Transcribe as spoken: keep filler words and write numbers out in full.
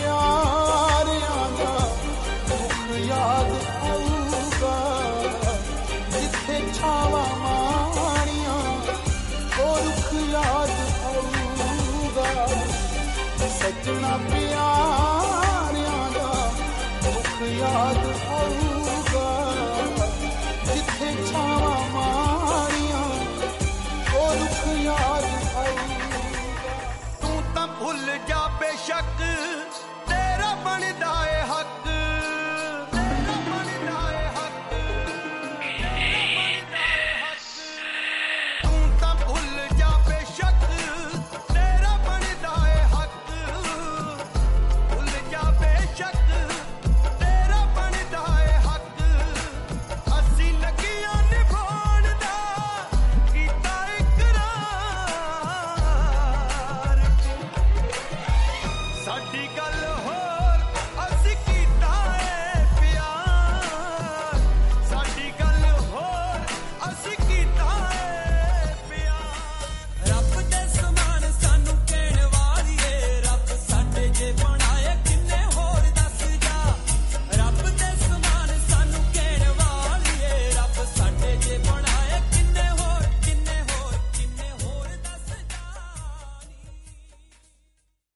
ਪਿਆਰਿਆਂ ਦਾ ਦੁੱਖ ਯਾਦ ਆਊਗਾ, ਜਿੱਥੇ ਛਾਵਾਂ ਮਾਣੀਆਂ ਉਹ ਰੁੱਖ ਯਾਦ ਆਊਗਾ। ਸੱਜਣਾ ਪਿਆਰਿਆਂ ਦਾ ਦੁੱਖ ਯਾਦ ਆਊਗਾ, ਜਿੱਥੇ ਛਾਵਾਂ ਮਾਣੀਆਂ ਉਹ ਰੁੱਖ ਯਾਦ ਆਊਗਾ। ਤੂੰ ਤਾਂ ਭੁੱਲ ਜਾ ਬੇਸ਼ੱਕ ਤੇਰਾ ਬਣਦਾ ਏ ਹੱਕ, ਤੇਰਾ ਬਣਦਾ ਏ ਹੱਕ, ਤੇਰਾ ਬਣਦਾ ਏ ਹੱਕ। ਤੂੰ ਤਾਂ ਭੁੱਲ ਜਾ ਬੇਸ਼ੱਕ ਤੇਰਾ ਬਣਦਾ ਏ ਹੱਕ, ਭੁੱਲ ਜਾ ਬੇਸ਼ੱਕ ਤੇਰਾ ਬਣਦਾ ਏ ਹੱਕ। ਅਸੀਂ ਲੱਗੀਆਂ ਨਿਭਾਉਣ ਦਾ ਕੀਤਾ ਇਕਰਾਰ, ਸਾਡੀ ਗੱਲ